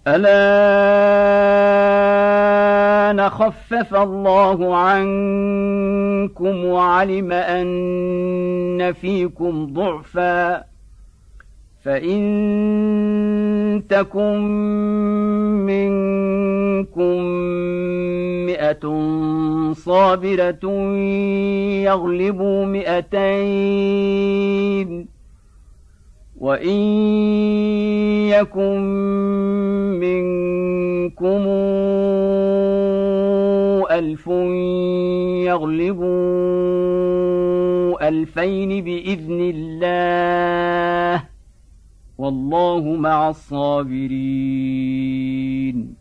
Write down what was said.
الآن خفف الله عنكم وعلم أن فيكم ضعفا فإن تكن منكم 100 صابرة يغلبوا 200 وإن يكن منكم 1000 يغلبوا 2000 بإذن الله والله مع الصابرين.